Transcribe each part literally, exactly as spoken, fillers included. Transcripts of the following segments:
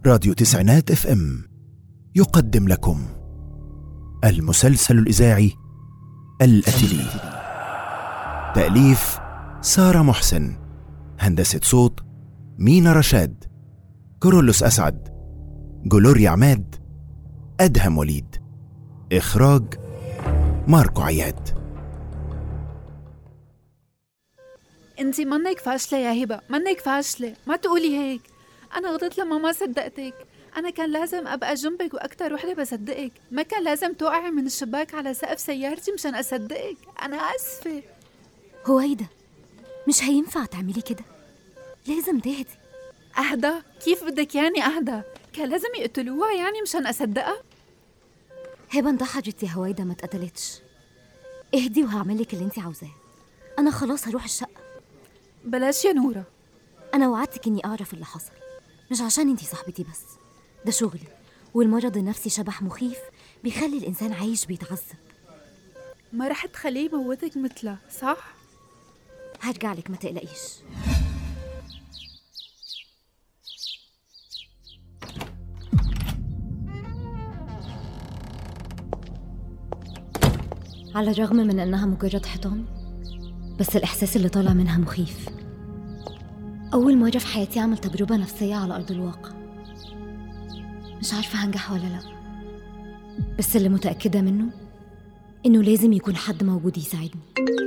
راديو تسعينات اف ام يقدم لكم المسلسل الإذاعي الأتلي. تأليف سارة محسن، هندسة صوت مينا رشاد، كورولوس أسعد، جلوريا عماد، أدهم وليد، إخراج ماركو عياد. انتي منك فاشلة يا هبة، منك فاشلة، ما تقولي هيك. أنا غلطت لما ما صدقتك. أنا كان لازم أبقى جنبك وأكتر وحدة بصدقك، ما كان لازم توقعي من الشباك على سقف سيارتي مشان أصدقك. أنا آسفة. هويدا، مش هينفع تعملي كده، لازم تهدي. أهدى؟ كيف بدك يعني أهدى؟ كان لازم يقتلوها يعني مشان أصدقها؟ هبة انتحرت يا هويدا، ما اتقتلتش. اهدي وهعملك اللي انتي عاوزاه. أنا خلاص هروح الشقة. بلاش يا نورة. أنا وعدتك إني أعرف اللي حصل، مش عشان انتي صاحبتي بس، ده شغلي، والمرض النفسي شبح مخيف بيخلي الإنسان عايش بيتعذب. ما رح تخليه يموتك مثله، صح؟ هرجع لك، ما تقلقيش. على الرغم من أنها مجرد حيطان، بس الإحساس اللي طالع منها مخيف. أول مرة في حياتي أعمل تجربة نفسية على أرض الواقع. مش عارفة هنجح ولا لأ، بس اللي متأكدة منه إنه لازم يكون حد موجود يساعدني.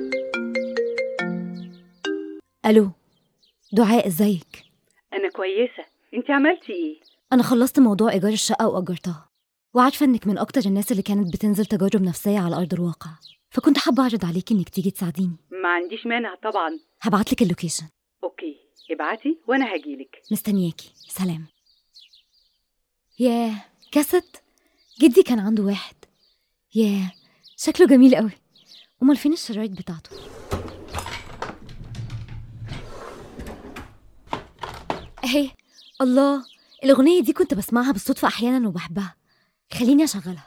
ألو دعاء، إزيك؟ أنا كويسة، أنت عملتي إيه؟ أنا خلصت موضوع إيجار الشقة وأجرتها، وعارفة إنك من أكتر الناس اللي كانت بتنزل تجارب نفسية على أرض الواقع، فكنت حابة أعرض عليكي إنك تيجي تساعديني. ما عنديش مانع طبعا. هبعتلك اللوكيشن. أوكي، ابعتي وأنا هجيلك. مستنياكي، سلام. ياه، كاسيت جدي كان عنده واحد. ياه، شكله جميل قوي. أمال فين الشرايط بتاعته؟ اهي. الله، الأغنية دي كنت بسمعها بالصدفة أحيانا وبحبها. خليني أشغلها.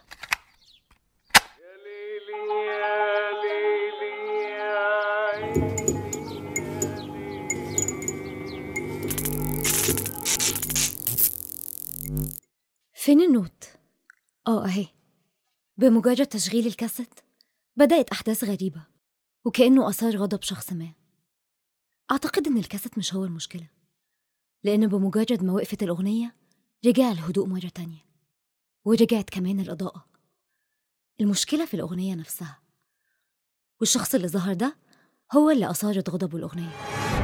فين النوت؟ آه أهي. بمجرد تشغيل الكاسيت بدأت أحداث غريبة، وكأنه أثار غضب شخص ما. أعتقد إن الكاسيت مش هو المشكلة، لأن بمجرد ما وقفت الأغنية رجع الهدوء مرة تانية، ورجعت كمان الإضاءة. المشكلة في الأغنية نفسها، والشخص اللي ظهر ده هو اللي أثارت غضبه الأغنية.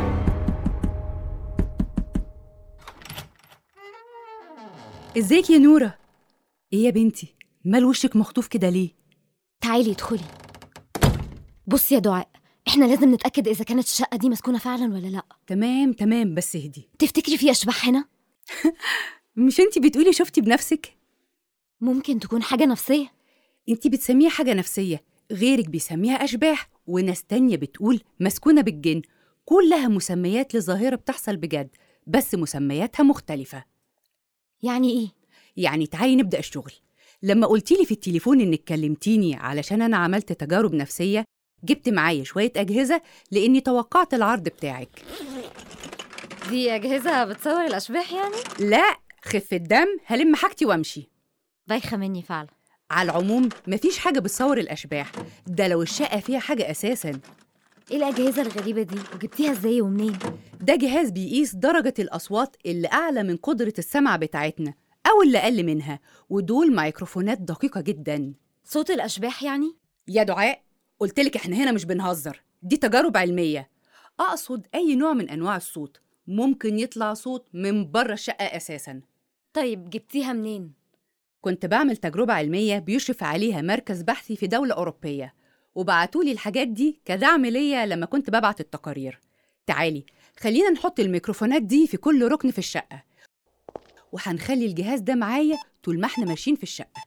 ازيك يا نورة؟ ايه يا بنتي، مال وشك مخطوف كده ليه؟ تعالي ادخلي. بصي يا دعاء، احنا لازم نتأكد إذا كانت الشقة دي مسكونة فعلا ولا لأ. تمام تمام، بس اهدي. تفتكري في أشباح هنا؟ مش انتي بتقولي شفتي بنفسك؟ ممكن تكون حاجة نفسية. انتي بتسميها حاجة نفسية، غيرك بيسميها أشباح، وناس تانية بتقول مسكونة بالجن. كلها مسميات لظاهرة بتحصل بجد، بس مسمياتها مختلفة. يعني إيه؟ يعني تعالي نبدأ الشغل. لما قلتيلي في التليفون إنك كلمتيني علشان أنا عملت تجارب نفسية، جبت معايا شوية أجهزة لأني توقعت العرض بتاعك. دي أجهزة بتصور الأشباح يعني؟ لا، خفة دم، هلم حاجتي وامشي. بايخة مني فعلا. على العموم مفيش حاجة بتصور الأشباح، ده لو الشقة فيها حاجة أساساً. إيه الأجهزة الغريبة دي؟ وجبتيها إزاي ومنين؟ ده جهاز بيقيس درجة الأصوات اللي أعلى من قدرة السمع بتاعتنا أو اللي أقل منها، ودول ميكروفونات دقيقة جداً. صوت الأشباح يعني؟ يا دعاء، قلتلك إحنا هنا مش بنهزر، دي تجارب علمية. أقصد أي نوع من أنواع الصوت، ممكن يطلع صوت من بره الشقة أساساً. طيب جبتيها منين؟ كنت بعمل تجربة علمية بيشرف عليها مركز بحثي في دولة أوروبية، وبعتولي الحاجات دي كدعم ليا لما كنت ببعت التقارير. تعالي خلينا نحط الميكروفونات دي في كل ركن في الشقة، وهنخلي الجهاز ده معايا طول ما احنا ماشيين في الشقة.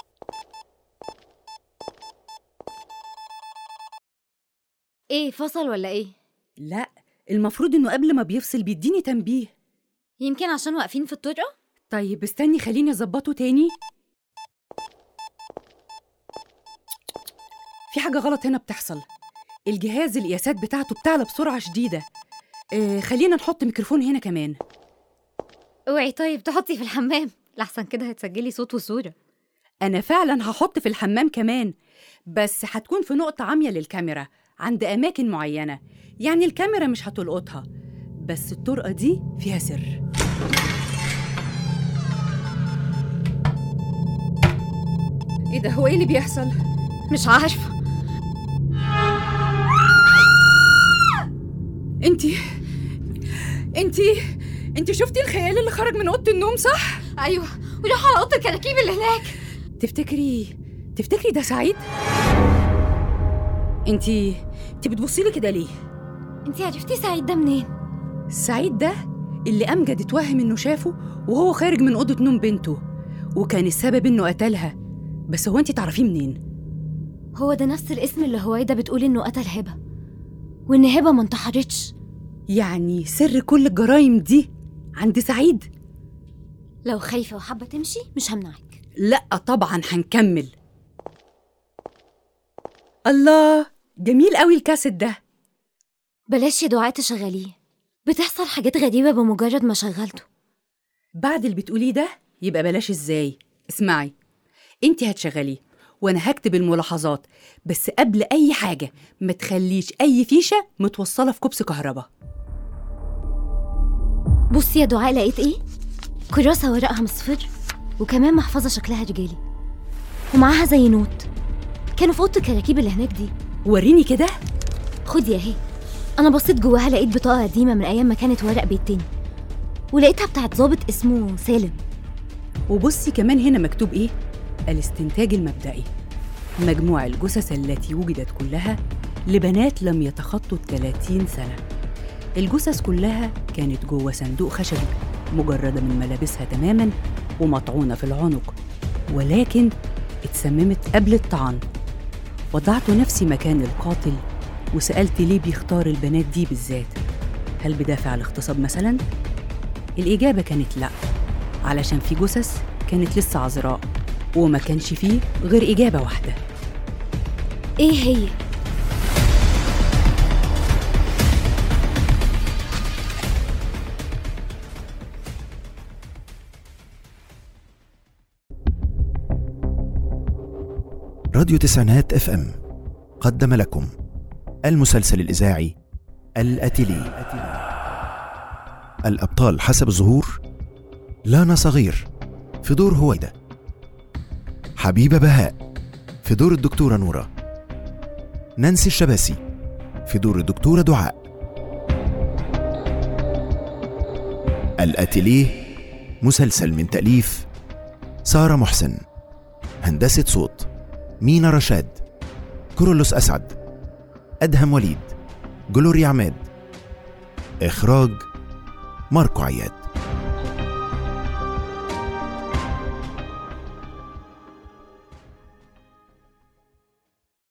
إيه، فصل ولا إيه؟ لا، المفروض إنه قبل ما بيفصل بيديني تنبيه. يمكن عشان واقفين في الطرقة؟ طيب استني خليني أظبطه تاني. في حاجة غلط هنا بتحصل، الجهاز القياسات بتاعته بتعلى بسرعة شديدة. آه خلينا نحط ميكروفون هنا كمان. اوعي طيب تحطي في الحمام، لحسن كده هتسجلي صوت وصورة. أنا فعلا هحط في الحمام كمان، بس هتكون في نقطة عامية للكاميرا عند أماكن معينة، يعني الكاميرا مش هتلقطها، بس الطرقة دي فيها سر. إيه ده؟ هو إيه اللي بيحصل؟ مش عارفة. انتي انتي انتي شفتي الخيال اللي خرج من اوضه النوم صح؟ ايوه، وراح على اوضه الكراكيب اللي هناك. تفتكري تفتكري ده سعيد؟ انتي انتي بتبصي لي كده ليه؟ انتي عرفتي سعيد ده منين؟ سعيد ده اللي امجد اتوهم انه شافه وهو خارج من اوضه نوم بنته، وكان السبب انه قتلها، بس هو انتي تعرفيه منين؟ هو ده نفس الاسم اللي هويدا بتقول انه قتل هبه، وان هبه ما انتحرتش. يعني سر كل الجرايم دي عند سعيد؟ لو خايفه وحابه تمشي مش همنعك. لا طبعا هنكمل. الله، جميل قوي الكاسيت ده. بلاش يا دعاء تشغليه، بتحصل حاجات غريبه بمجرد ما شغلته. بعد اللي بتقوليه ده يبقى بلاش. ازاي؟ اسمعي، انتي هتشغليه وانا هكتب الملاحظات، بس قبل اي حاجه ما تخليش اي فيشه متوصله في كوبس كهرباء. بصي يا دعاء، لقيت ايه؟ كراسه ورقها مصفر، وكمان محفظه شكلها رجالي، ومعاها زي نوت. كانوا في اوضه الكراكيب اللي هناك دي. وريني كده. خدي اهي. انا بصيت جواها لقيت بطاقه قديمه من ايام ما كانت ورق بيت تاني، ولقيتها بتاعت ضابط اسمه سالم. وبصي كمان هنا مكتوب ايه؟ الاستنتاج المبدئي: مجموع الجثث التي وجدت كلها لبنات لم يتخطوا ثلاثين سنة. الجثث كلها كانت جوه صندوق خشبي مجردة من ملابسها تماماً ومطعونة في العنق، ولكن اتسممت قبل الطعن. وضعت نفسي مكان القاتل وسألت ليه بيختار البنات دي بالذات. هل بدافع الاغتصاب مثلاً؟ الإجابة كانت لأ، علشان في جثث كانت لسه عذراء، وما كانش فيه غير إجابة واحدة. إيه هي؟ راديو تسعينات اف ام قدم لكم المسلسل الإذاعي الأتيلي. الأبطال حسب الظهور: لانا صغير في دور هويدا، حبيبة بهاء في دور الدكتورة نورة، نانسي الشباسي في دور الدكتورة دعاء. الأتيليه مسلسل من تأليف سارة محسن، هندسة صوت مينا رشاد، كورولوس أسعد، أدهم وليد، جلوريا عماد، إخراج ماركو عياد.